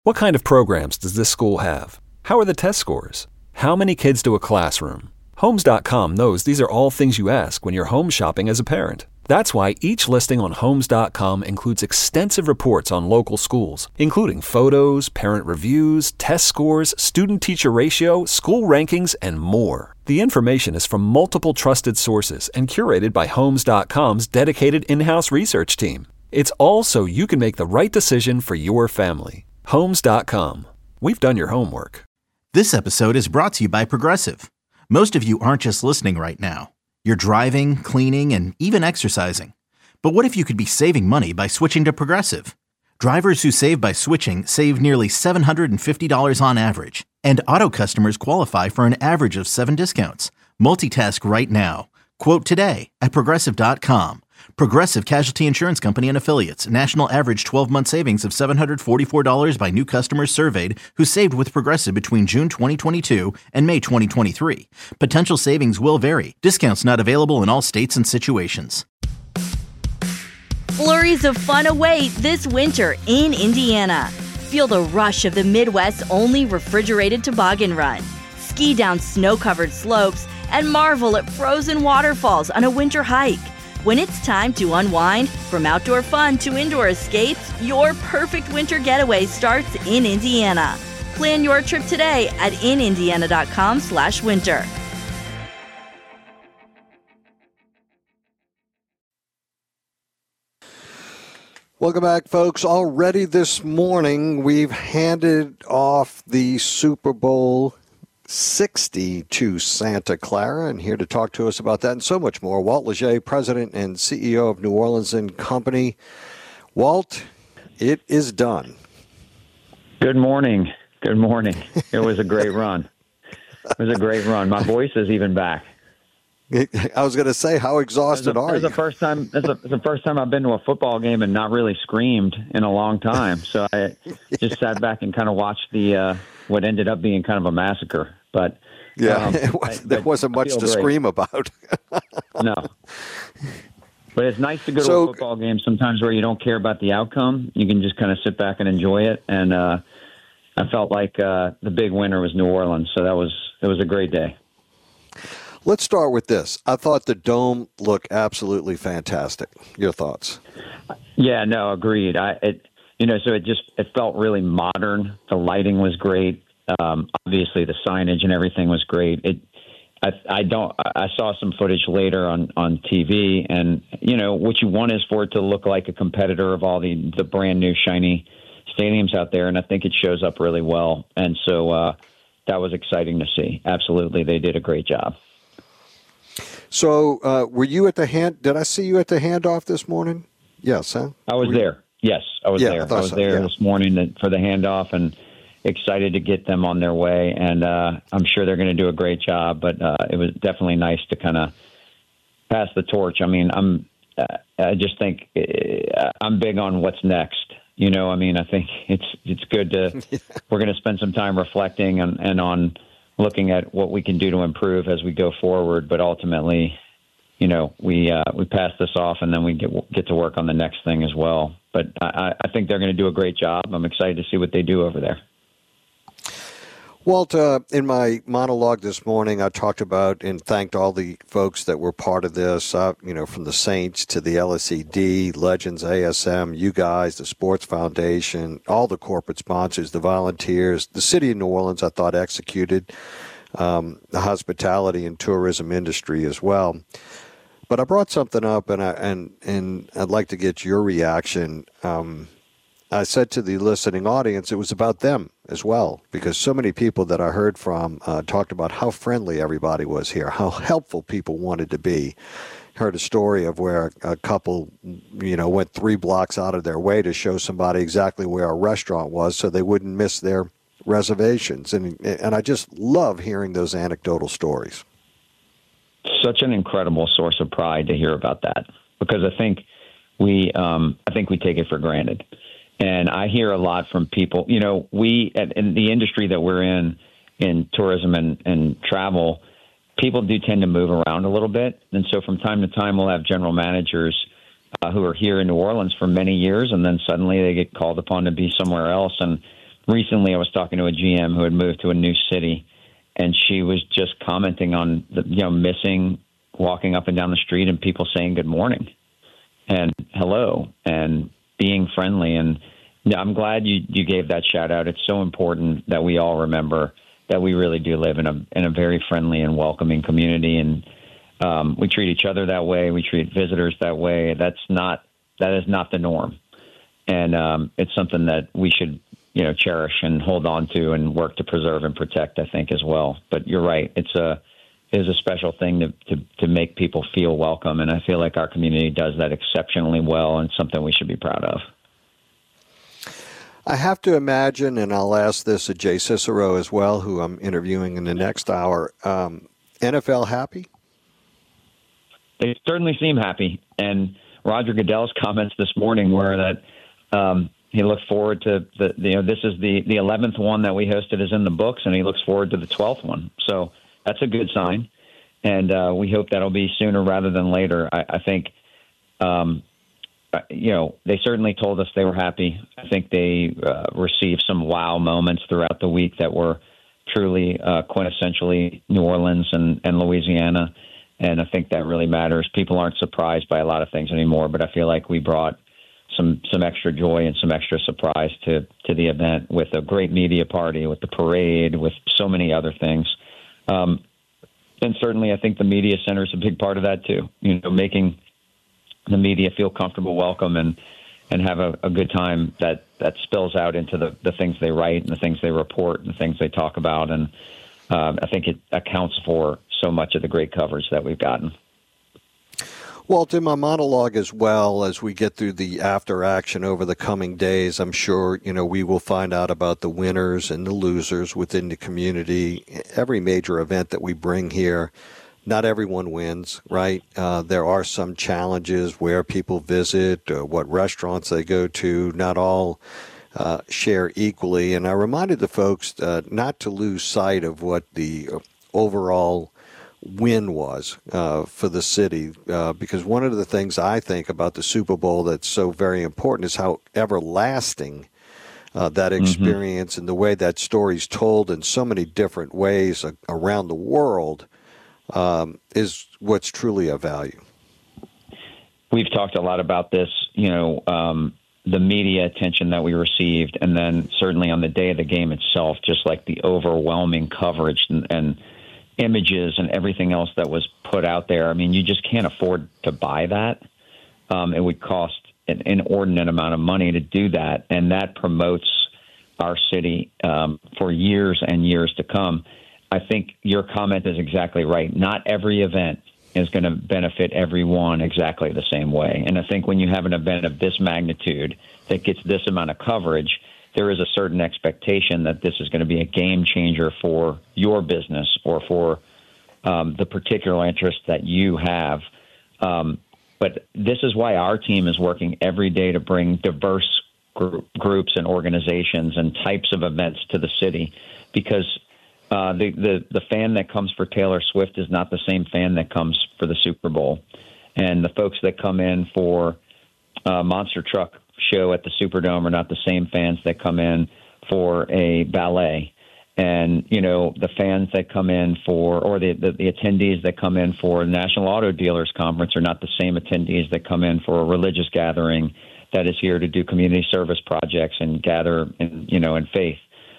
What kind of programs does this school have? How are the test scores? How many kids to a classroom? Homes.com knows these are all things you ask when you're home shopping as a parent. That's why each listing on Homes.com includes extensive reports on local schools, including photos, parent reviews, test scores, student-teacher ratio, school rankings, and more. The information is from multiple trusted sources and curated by Homes.com's dedicated in-house research team. It's all so you can make the right decision for your family. Homes.com. We've done your homework. This episode is brought to you by Progressive. Most of you aren't just listening right now. You're driving, cleaning, and even exercising. But what if you could be saving money by switching to Progressive? Drivers who save by switching save nearly $750 on average. And auto customers qualify for an average of 7 discounts. Multitask right now. Quote today at Progressive.com. Progressive Casualty Insurance Company and Affiliates. National average 12-month savings of $744 by new customers surveyed who saved with Progressive between June 2022 and May 2023. Potential savings will vary. Discounts not available in all states and situations. Flurries of fun await this winter in Indiana. Feel the rush of the Midwest's only refrigerated toboggan run. Ski down snow-covered slopes and marvel at frozen waterfalls on a winter hike. When it's time to unwind, from outdoor fun to indoor escapes, your perfect winter getaway starts in Indiana. Plan your trip today at inindiana.com/winter. Welcome back, folks. Already this morning, we've handed off the Super Bowl 60 to Santa Clara, and here to talk to us about that and so much more, Walt Leger, President and CEO of New Orleans & Company. Walt, it is done. Good morning. Good morning. It was a great run. It was a great run. My voice is even back. I was going to say, how exhausted are you? It's the first time I've been to a football game and not really screamed in a long time. So I just sat back and kind of watched the what ended up being kind of a massacre. But yeah, there wasn't much to scream about. No. But it's nice to go to a football game sometimes where you don't care about the outcome. You can just kind of sit back and enjoy it. And I felt like the big winner was New Orleans. So it was a great day. Let's start with this. I thought the dome looked absolutely fantastic. Your thoughts? Yeah, no, agreed. So it felt really modern. The lighting was great. Obviously, the signage and everything was great. I saw some footage later on TV, and what you want is for it to look like a competitor of all the brand new shiny stadiums out there, and I think it shows up really well. And so that was exciting to see. Absolutely, they did a great job. So, were you at the did I see you at the handoff this morning? Yes, huh? I was there. Yes, I was there. I was there yeah. This morning for the handoff and excited to get them on their way. And I'm sure they're going to do a great job, but it was definitely nice to kind of pass the torch. I mean, I just think I'm big on what's next. I think it's good to, we're going to spend some time reflecting and on looking at what we can do to improve as we go forward. But ultimately, we pass this off and then we get to work on the next thing as well. But I think they're going to do a great job. I'm excited to see what they do over there. Walt, in my monologue this morning, I talked about and thanked all the folks that were part of this, from the Saints to the LSED, Legends, ASM, you guys, the Sports Foundation, all the corporate sponsors, the volunteers, the city of New Orleans, I thought executed the hospitality and tourism industry as well. But I brought something up, and I'd like to get your reaction. I said to the listening audience, it was about them as well, because so many people that I heard from talked about how friendly everybody was here, how helpful people wanted to be. Heard a story of where a couple, went 3 blocks out of their way to show somebody exactly where a restaurant was so they wouldn't miss their reservations. And I just love hearing those anecdotal stories. Such an incredible source of pride to hear about that, because I think we take it for granted. And I hear a lot from people, we in the industry that we're in tourism and travel, people do tend to move around a little bit. And so from time to time, we'll have general managers who are here in New Orleans for many years, and then suddenly they get called upon to be somewhere else. And recently I was talking to a GM who had moved to a new city, and she was just commenting on missing walking up and down the street and people saying good morning and hello and being friendly. And I'm glad you gave that shout out. It's so important that we all remember that we really do live in a very friendly and welcoming community, and we treat each other that way. We treat visitors that way. That is not the norm, and it's something that we should cherish and hold on to and work to preserve and protect, I think, as well. But you're right; it is a special thing to make people feel welcome, and I feel like our community does that exceptionally well, and something we should be proud of. I have to imagine, and I'll ask this of Jay Cicero as well, who I'm interviewing in the next hour, NFL happy? They certainly seem happy. And Roger Goodell's comments this morning were that he looked forward to this is the 11th one that we hosted is in the books, and he looks forward to the 12th one. So that's a good sign. And we hope that'll be sooner rather than later. I think, they certainly told us they were happy. I think they received some wow moments throughout the week that were truly quintessentially New Orleans and Louisiana. And I think that really matters. People aren't surprised by a lot of things anymore, but I feel like we brought some extra joy and some extra surprise to the event with a great media party, with the parade, with so many other things. And certainly I think the media center is a big part of that too, making the media feel comfortable, welcome, and have a good time that spills out into the things they write and the things they report and the things they talk about. And I think it accounts for so much of the great coverage that we've gotten. Walt, in my monologue as well, as we get through the after action over the coming days, I'm sure, we will find out about the winners and the losers within the community. Every major event that we bring here, not everyone wins, right? There are some challenges where people visit, what restaurants they go to. Not all share equally. And I reminded the folks not to lose sight of what the overall win was for the city, because one of the things I think about the Super Bowl that's so very important is how everlasting that experience and the way that story's told in so many different ways around the world is what's truly of value. We've talked a lot about this, the media attention that we received, and then certainly on the day of the game itself, just like the overwhelming coverage and images and everything else that was put out there. I mean, you just can't afford to buy that. It would cost an inordinate amount of money to do that, and that promotes our city for years and years to come. I think your comment is exactly right. Not every event is going to benefit everyone exactly the same way. And I think when you have an event of this magnitude that gets this amount of coverage, there is a certain expectation that this is going to be a game changer for your business or for the particular interest that you have. But this is why our team is working every day to bring diverse groups and organizations and types of events to the city, because the fan that comes for Taylor Swift is not the same fan that comes for the Super Bowl. And the folks that come in for Monster Truck show at the Superdome are not the same fans that come in for a ballet. And, the fans that come in for, or the attendees that come in for the National Auto Dealers Conference are not the same attendees that come in for a religious gathering that is here to do community service projects and gather in faith.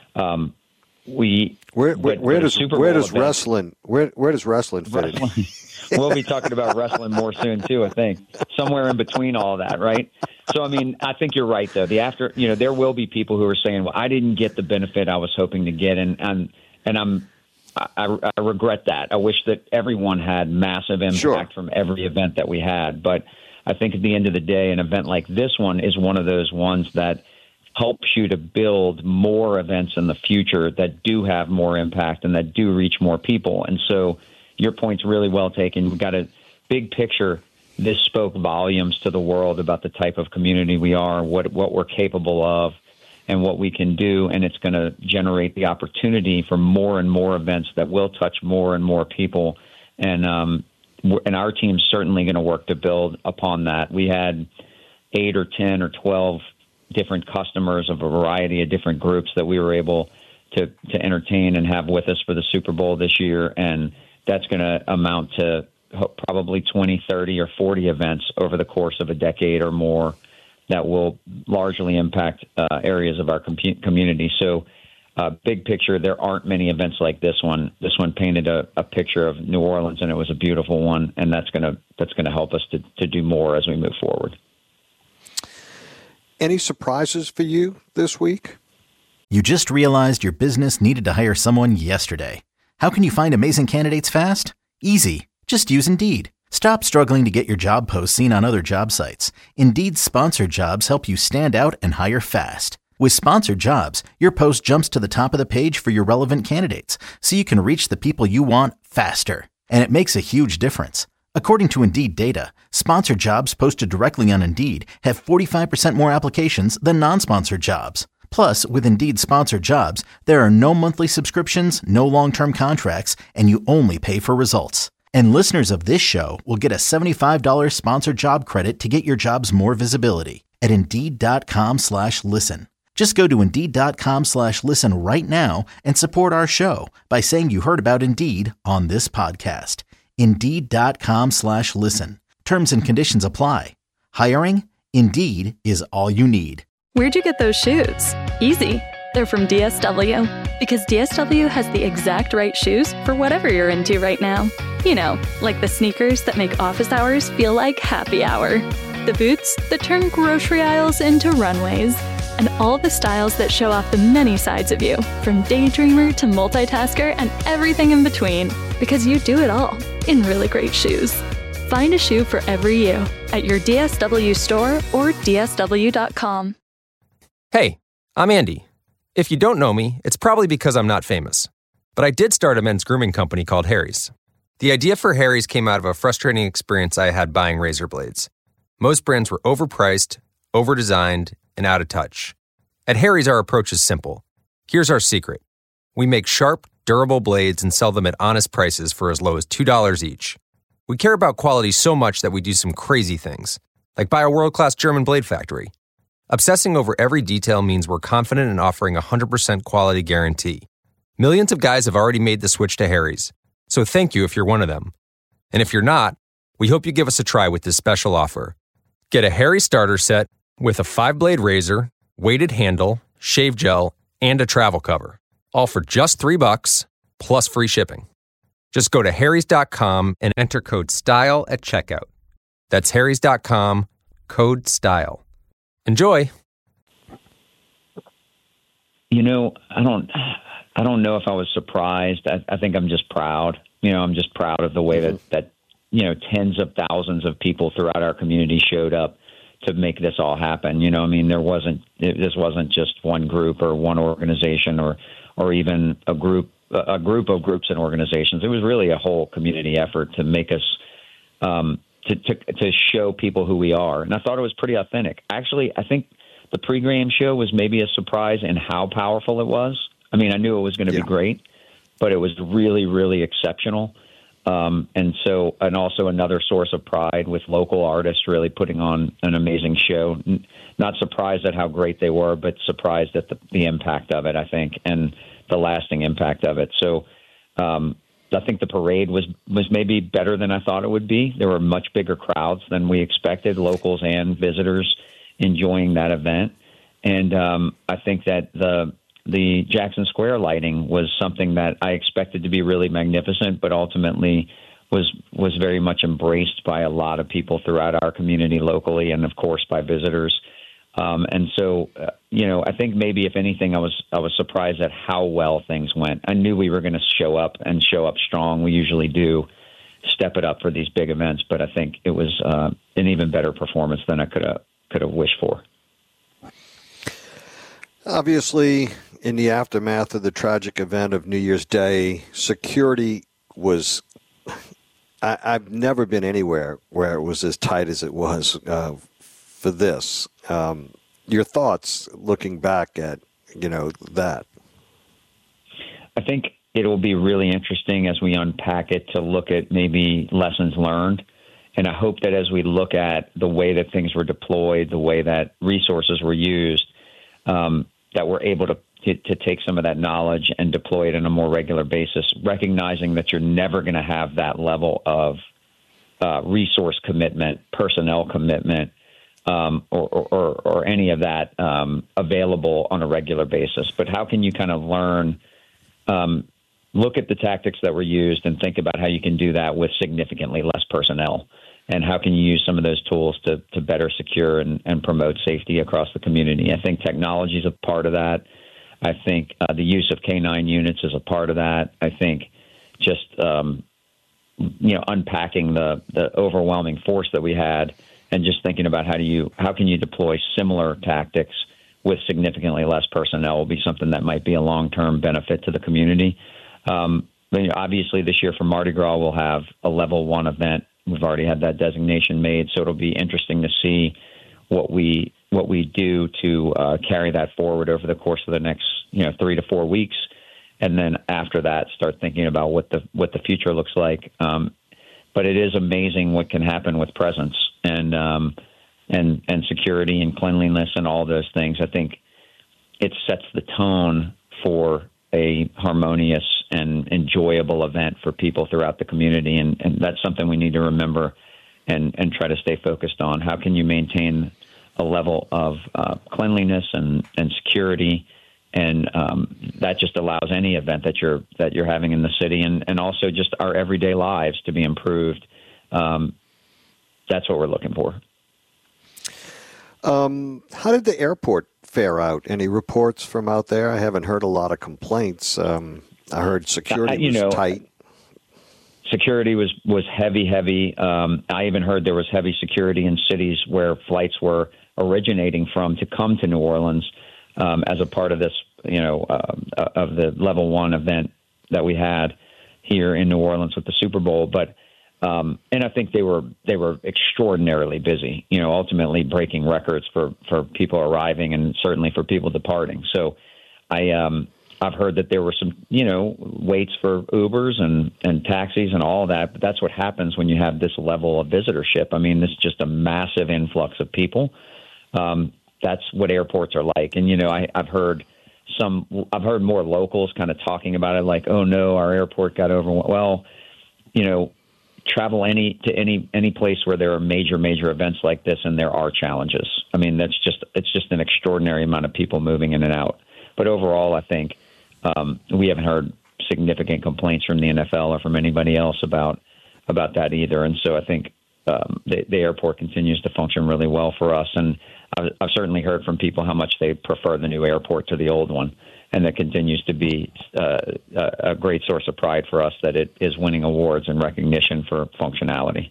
Where does wrestling fit in? We'll be talking about wrestling more soon too, I think. Somewhere in between all that, right? So, I mean, I think you're right though. There will be people who are saying, "Well, I didn't get the benefit I was hoping to get," and I regret that. I wish that everyone had massive impact from every event that we had, but I think at the end of the day, an event like this one is one of those ones that helps you to build more events in the future that do have more impact and that do reach more people. And so your point's really well taken. We've got a big picture. This spoke volumes to the world about the type of community we are, what we're capable of, and what we can do. And it's going to generate the opportunity for more and more events that will touch more and more people. And our team's certainly going to work to build upon that. We had 8 or 10 or 12 different customers of a variety of different groups that we were able to entertain and have with us for the Super Bowl this year. And that's going to amount to probably 20, 30, or 40 events over the course of a decade or more that will largely impact areas of our community. So big picture, there aren't many events like this one. This one painted a picture of New Orleans, and it was a beautiful one, and that's going to help us to do more as we move forward. Any surprises for you this week? You just realized your business needed to hire someone yesterday. How can you find amazing candidates fast? Easy. Just use Indeed. Stop struggling to get your job posts seen on other job sites. Indeed's sponsored jobs help you stand out and hire fast. With sponsored jobs, your post jumps to the top of the page for your relevant candidates, so you can reach the people you want faster. And it makes a huge difference. According to Indeed data, sponsored jobs posted directly on Indeed have 45% more applications than non-sponsored jobs. Plus, with Indeed sponsored jobs, there are no monthly subscriptions, no long-term contracts, and you only pay for results. And listeners of this show will get a $75 sponsored job credit to get your jobs more visibility at Indeed.com/listen. Just go to Indeed.com/listen right now and support our show by saying you heard about Indeed on this podcast. Indeed.com/listen. Terms and conditions apply. Hiring? Indeed is all you need. Where'd you get those shoes? Easy. They're from DSW. Because DSW has the exact right shoes for whatever you're into right now. You know, like the sneakers that make office hours feel like happy hour. The boots that turn grocery aisles into runways. And all the styles that show off the many sides of you, from daydreamer to multitasker and everything in between. Because you do it all in really great shoes. Find a shoe for every you at your DSW store or DSW.com. Hey, I'm Andy. If you don't know me, it's probably because I'm not famous. But I did start a men's grooming company called Harry's. The idea for Harry's came out of a frustrating experience I had buying razor blades. Most brands were overpriced, overdesigned, and out of touch. At Harry's, our approach is simple. Here's our secret. We make sharp, durable blades and sell them at honest prices for as low as $2 each. We care about quality so much that we do some crazy things, like buy a world-class German blade factory. Obsessing over every detail means we're confident in offering a 100% quality guarantee. Millions of guys have already made the switch to Harry's, so thank you if you're one of them. And if you're not, we hope you give us a try with this special offer. Get a Harry's starter set with a 5-blade razor, weighted handle, shave gel, and a travel cover, all for just $3 plus free shipping. Just go to harrys.com and enter code STYLE at checkout. That's harrys.com, code STYLE. Enjoy. You know, I don't know if I was surprised. I think I'm just proud. You know, I'm just proud of the way that you know, tens of thousands of people throughout our community showed up to make this all happen. You know, I mean, this wasn't just one group or one organization or even a group of groups and organizations. It was really a whole community effort to make us to show people who we are. And I thought it was pretty authentic. Actually, I think the pregame show was maybe a surprise in how powerful it was. I mean, I knew it was going to be great, but it was really, really exceptional. And also another source of pride with local artists really putting on an amazing show. Not surprised at how great they were, but surprised at the impact of it, I think, and the lasting impact of it. So I think the parade was maybe better than I thought it would be. There were much bigger crowds than we expected, locals and visitors enjoying that event. And I think that the Jackson Square lighting was something that I expected to be really magnificent, but ultimately was very much embraced by a lot of people throughout our community locally and, of course, by visitors. And so, you know, I think maybe if anything, I was surprised at how well things went. I knew we were going to show up strong. We usually do step it up for these big events, but I think it was an even better performance than I could have wished for. Obviously, in the aftermath of the tragic event of New Year's Day, security was I've never been anywhere where it was as tight as it was for this. Your thoughts looking back at, you know, that? I think it will be really interesting as we unpack it to look at maybe lessons learned And I hope that as we look at the way that things were deployed, the way that resources were used, that we're able to take some of that knowledge and deploy it on a more regular basis, recognizing that you're never going to have that level of resource commitment, personnel commitment, or any of that available on a regular basis. But how can you kind of learn, look at the tactics that were used and think about how you can do that with significantly less personnel? And how can you use some of those tools to better secure and promote safety across the community? I think technology is a part of that. I think the use of K-9 units is a part of that. I think just unpacking the overwhelming force that we had, and just thinking about how can you deploy similar tactics with significantly less personnel will be something that might be a long-term benefit to the community. Obviously, this year for Mardi Gras, we'll have a level 1 event. We've already had that designation made, so it'll be interesting to see what we do to carry that forward over the course of the next 3 to 4 weeks, and then after that, start thinking about what the future looks like. But it is amazing what can happen with presence and security and cleanliness and all those things. I think it sets the tone for a harmonious and enjoyable event for people throughout the community. And that's something we need to remember and try to stay focused on. How can you maintain a level of cleanliness and security? And that just allows any event that you're having in the city and also just our everyday lives to be improved. That's what we're looking for. How did the airport fare out? Any reports from out there? I haven't heard a lot of complaints. I heard security was tight. Security was heavy. I even heard there was heavy security in cities where flights were originating from to come to New Orleans as a part of this, of the level 1 event that we had here in New Orleans with the Super Bowl. But and I think they were extraordinarily busy, ultimately breaking records for people arriving and certainly for people departing. So I've heard that there were some, waits for Ubers and taxis and all that, but that's what happens when you have this level of visitorship. I mean, this is just a massive influx of people. That's what airports are like. And, I've heard more locals kind of talking about it like, oh no, our airport got overwhelmed. Well, travel to any place where there are major events like this, and there are challenges. I mean, it's just an extraordinary amount of people moving in and out. But overall, I think we haven't heard significant complaints from the NFL or from anybody else about that either. And so I think the airport continues to function really well for us. And I've certainly heard from people how much they prefer the new airport to the old one. And that continues to be a great source of pride for us that it is winning awards and recognition for functionality.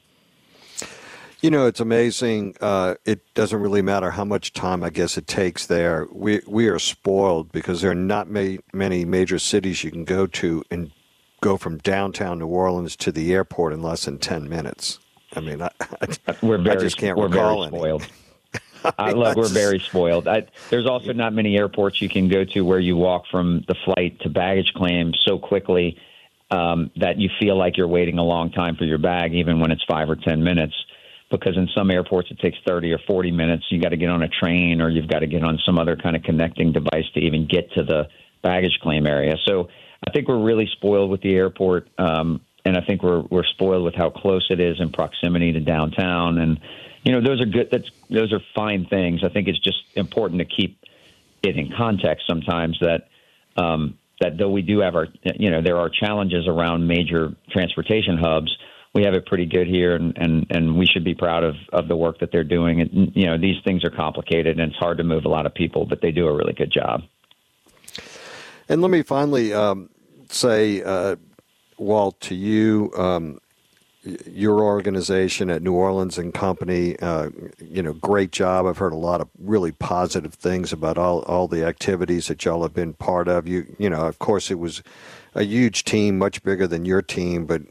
It's amazing. It doesn't really matter how much time, I guess, it takes there. We are spoiled because there are not many major cities you can go to and go from downtown New Orleans to the airport in less than 10 minutes. I mean, I just can't recall any. Spoiled. Look, we're very spoiled. There's also not many airports you can go to where you walk from the flight to baggage claim so quickly that you feel like you're waiting a long time for your bag, even when it's 5 or 10 minutes. Because in some airports it takes 30 or 40 minutes. You got to get on a train or you've got to get on some other kind of connecting device to even get to the baggage claim area. So I think we're really spoiled with the airport, and I think we're spoiled with how close it is in proximity to downtown. And those are good. Those are fine things. I think it's just important to keep it in context sometimes that though we do have there are challenges around major transportation hubs, we have it pretty good here, and we should be proud of the work that they're doing. And, these things are complicated, and it's hard to move a lot of people, but they do a really good job. And let me finally say, Walt, to you, your organization at New Orleans and Company, great job. I've heard a lot of really positive things about all the activities that y'all have been part of. Of course, it was a huge team, much bigger than your team, but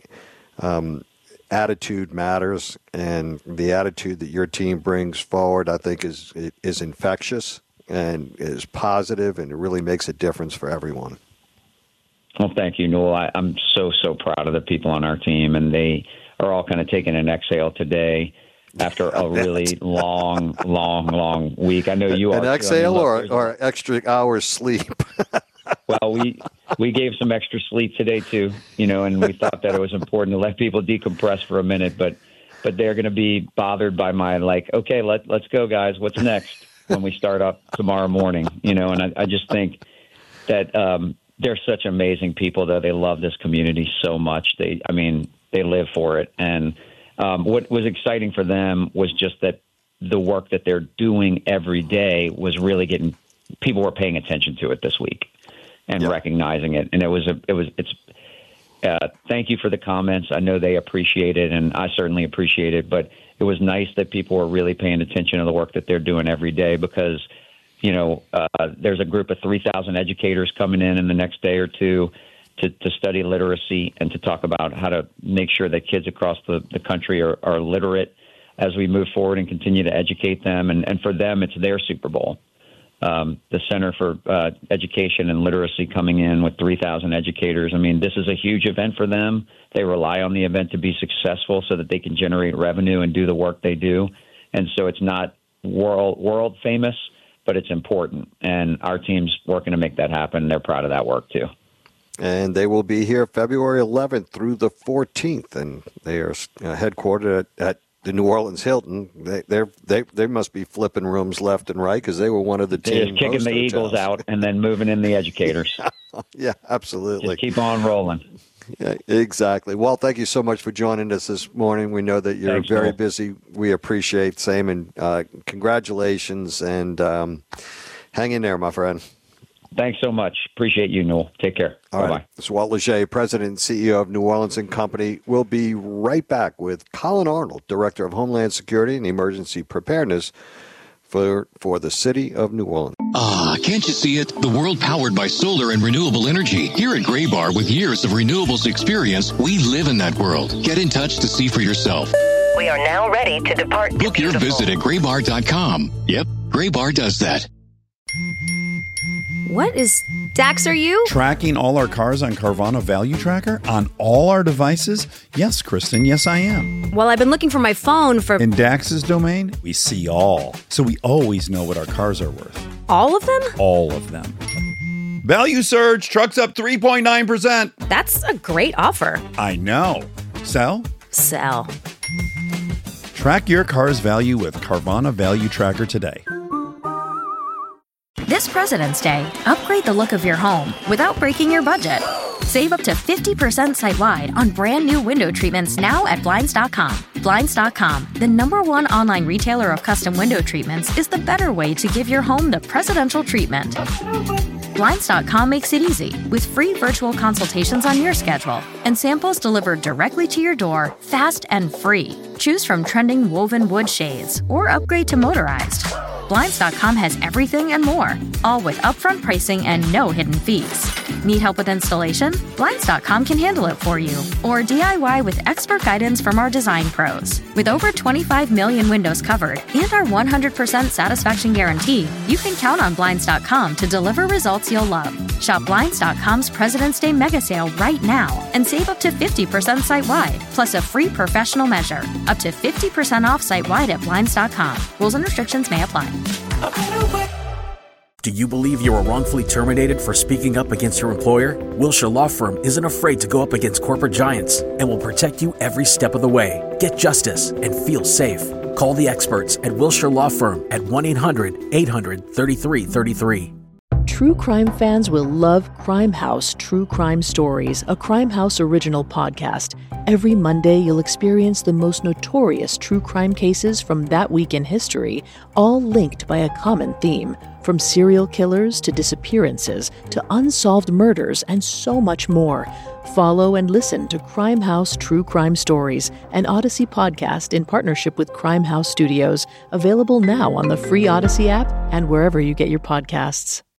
attitude matters, and the attitude that your team brings forward, I think, is infectious and is positive, and it really makes a difference for everyone. Well, thank you, Noel. I'm so proud of the people on our team, and they are all kind of taking an exhale today after a really long week. I know you are. An exhale or extra hours sleep? Well, we gave some extra sleep today too, and we thought that it was important to let people decompress for a minute, but they're going to be bothered by my okay, let's go, guys. What's next when we start up tomorrow morning? And I just think that they're such amazing people, though. They love this community so much. They live for it. And what was exciting for them was just that the work that they're doing every day was really people were paying attention to it this week and recognizing it. And thank you for the comments. I know they appreciate it, and I certainly appreciate it, but it was nice that people were really paying attention to the work that they're doing every day, because there's a group of 3,000 educators coming in the next day or two to study literacy and to talk about how to make sure that kids across the country are literate as we move forward and continue to educate them. And for them, it's their Super Bowl. The Center for Education and Literacy coming in with 3,000 educators. I mean, this is a huge event for them. They rely on the event to be successful so that they can generate revenue and do the work they do. And so it's not world famous, but it's important. And our team's working to make that happen. They're proud of that work, too. And they will be here February 11th through the 14th. And they are headquartered at the New Orleans Hilton. They must be flipping rooms left and right, because they were one of the team just kicking the Eagles out and then moving in the educators. Yeah, absolutely. Just keep on rolling. Yeah, exactly. Well, thank you so much for joining us this morning. We know that you're very busy. We appreciate same, and congratulations, and hang in there, my friend. Thanks so much. Appreciate you, Newell. Take care. All Bye-bye. right. This is Walt Leger, President and CEO of New Orleans & Company. We'll be right back with Colin Arnold, Director of Homeland Security and Emergency Preparedness for the city of New Orleans. Ah, can't you see it? The world powered by solar and renewable energy. Here at Graybar, with years of renewables experience, we live in that world. Get in touch to see for yourself. We are now ready to depart. Book your visit at graybar.com. Yep, Graybar does that. What is Dax, are you? Tracking all our cars on Carvana Value Tracker on all our devices? Yes, Kristen, yes, I am. Well, I've been looking for my phone for... In Dax's domain, we see all. So we always know what our cars are worth. All of them? All of them. Value surge, trucks up 3.9%. That's a great offer. I know. Sell? Sell. Track your car's value with Carvana Value Tracker today. This President's Day, upgrade the look of your home without breaking your budget. Save up to 50% site-wide on brand new window treatments now at Blinds.com. Blinds.com, the #1 online retailer of custom window treatments, is the better way to give your home the presidential treatment. Blinds.com makes it easy with free virtual consultations on your schedule and samples delivered directly to your door, fast and free. Choose from trending woven wood shades or upgrade to motorized. Blinds.com has everything and more, all with upfront pricing and no hidden fees. Need help with installation? Blinds.com can handle it for you. Or DIY with expert guidance from our design pros. With over 25 million windows covered and our 100% satisfaction guarantee, you can count on Blinds.com to deliver results you'll love. Shop Blinds.com's President's Day mega sale right now and save up to 50% site-wide, plus a free professional measure. Up to 50% off site-wide at Blinds.com. Rules and restrictions may apply. Do you believe you were wrongfully terminated for speaking up against your employer? Wilshire Law Firm isn't afraid to go up against corporate giants and will protect you every step of the way. Get justice and feel safe. Call the experts at Wilshire Law Firm at 1-800-800-3333. True crime fans will love Crime House True Crime Stories, a Crime House original podcast. Every Monday, you'll experience the most notorious true crime cases from that week in history, all linked by a common theme. From serial killers to disappearances to unsolved murders and so much more. Follow and listen to Crime House True Crime Stories, an Odyssey podcast in partnership with Crime House Studios, available now on the free Odyssey app and wherever you get your podcasts.